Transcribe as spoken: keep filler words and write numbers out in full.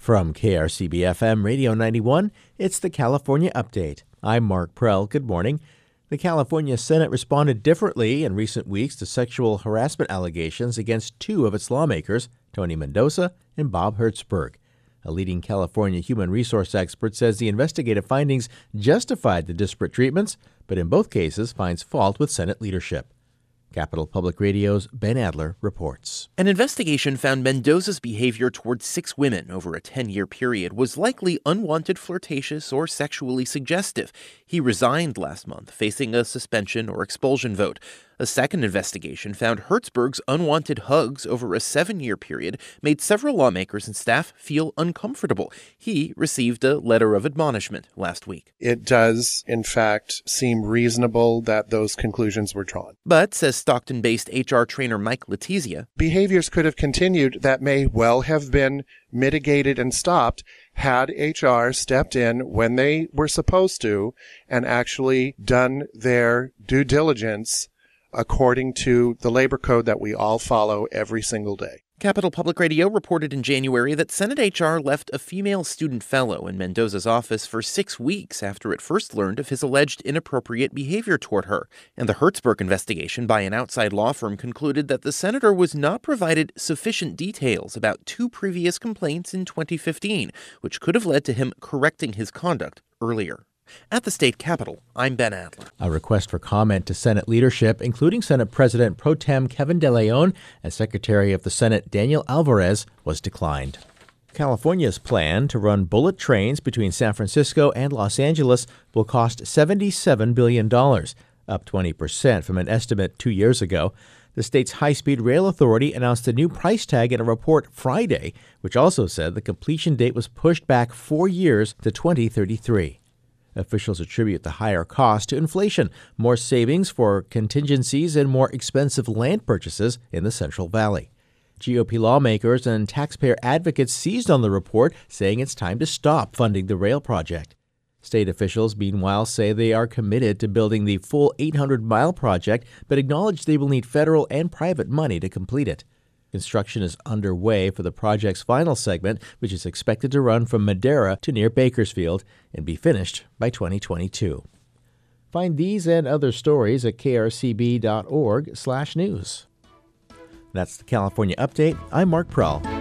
From K R C B F M Radio ninety-one, it's the California Update. I'm Mark Prell. Good morning. The California Senate responded differently in recent weeks to sexual harassment allegations against two of its lawmakers, Tony Mendoza and Bob Hertzberg. A leading California human resource expert says the investigative findings justified the disparate treatments, but in both cases finds fault with Senate leadership. Capital Public Radio's Ben Adler reports. An investigation found Mendoza's behavior towards six women over a ten-year period was likely unwanted, flirtatious, or sexually suggestive. He resigned last month, facing a suspension or expulsion vote. A second investigation found Hertzberg's unwanted hugs over a seven-year period made several lawmakers and staff feel uncomfortable. He received a letter of admonishment last week. It does, in fact, seem reasonable that those conclusions were drawn. But, says Stockton-based H R trainer Mike Letizia, behaviors could have continued that may well have been mitigated and stopped had H R stepped in when they were supposed to and actually done their due diligence according to the labor code that we all follow every single day. Capital Public Radio reported in January that Senate H R left a female student fellow in Mendoza's office for six weeks after it first learned of his alleged inappropriate behavior toward her. And the Hertzberg investigation by an outside law firm concluded that the senator was not provided sufficient details about two previous complaints in twenty fifteen, which could have led to him correcting his conduct earlier. At the state capitol, I'm Ben Adler. A request for comment to Senate leadership, including Senate President Pro Tem Kevin De Leon and Secretary of the Senate Daniel Alvarez, was declined. California's plan to run bullet trains between San Francisco and Los Angeles will cost seventy-seven billion dollars, up twenty percent from an estimate two years ago. The state's high-speed rail authority announced a new price tag in a report Friday, which also said the completion date was pushed back four years to twenty thirty-three. Officials attribute the higher cost to inflation, more savings for contingencies, and more expensive land purchases in the Central Valley. G O P lawmakers and taxpayer advocates seized on the report, saying it's time to stop funding the rail project. State officials, meanwhile, say they are committed to building the full eight hundred mile project, but acknowledge they will need federal and private money to complete it. Construction is underway for the project's final segment, which is expected to run from Madera to near Bakersfield and be finished by twenty twenty-two. Find these and other stories at krcb.org slash news. That's the California Update. I'm Mark Prell.